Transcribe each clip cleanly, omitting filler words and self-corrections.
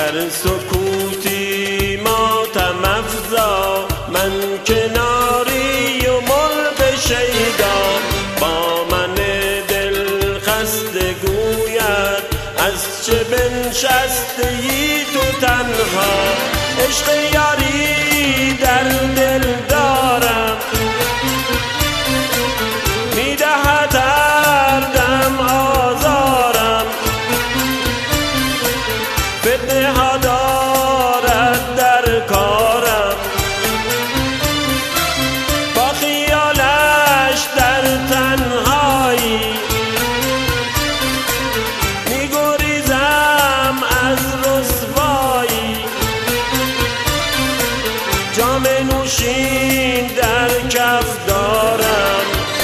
در سکوتی ماتم افزا، من کناری و مرغ شیدا، با من دل خسته گوید از چه بنشستی تو تنها. عشق یاری در دل دارم، میدهد هر دم آزارم، فتنه ها دارد در کارم، با خیالش در تنهایی میگریزم از رسوایی. جام نوشین در کف دارم،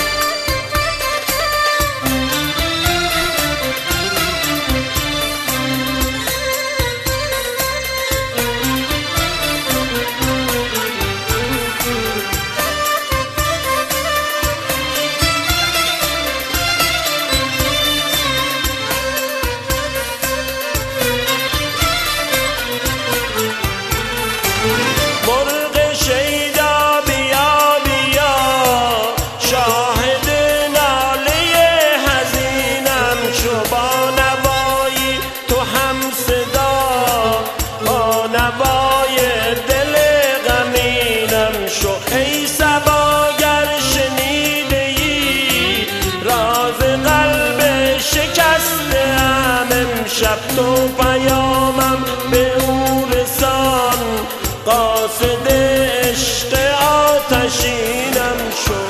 نوای دل غمینم شو. ای صبا گر شنیده ای راز قلب شکسته ام، امشب تو پیامم به او رسان، قاصد عشق آتشینم شو.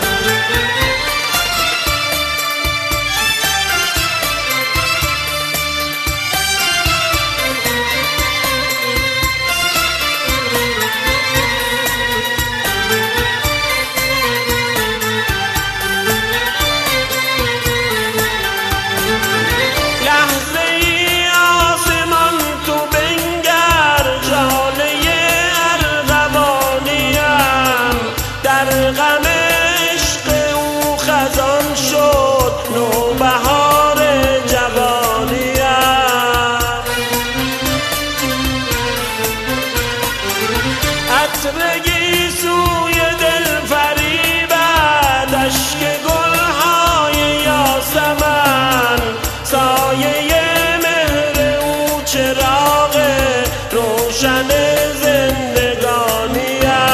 عطرگی سوی دل فریبد، اشک گلهای یاسمن، سایه مهر او چراغ روشن زندگانیم.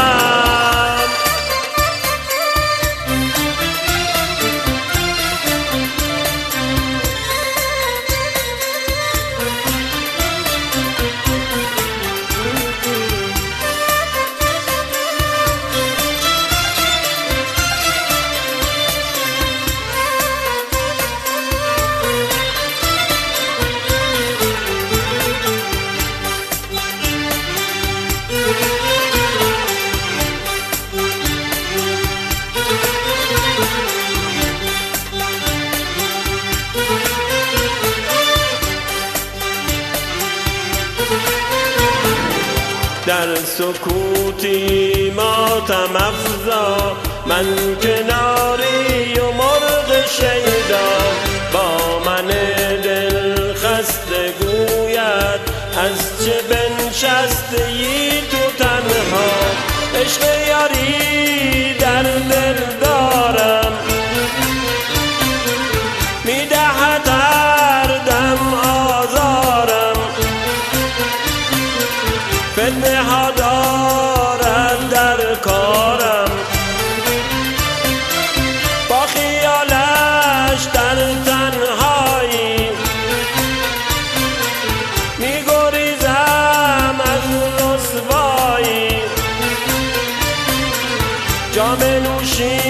در سکوتی ماتم افزا، من کناری و مرغ شیدا، با من دل خسته گوید از چه بنشستی تو تنها. عشق یاری در دل دارم، میدهد هر دم آزارم، فتنه ها دارد در کارم، با خیالش در تنهایی میگریزم از رسوایی. جام نوشین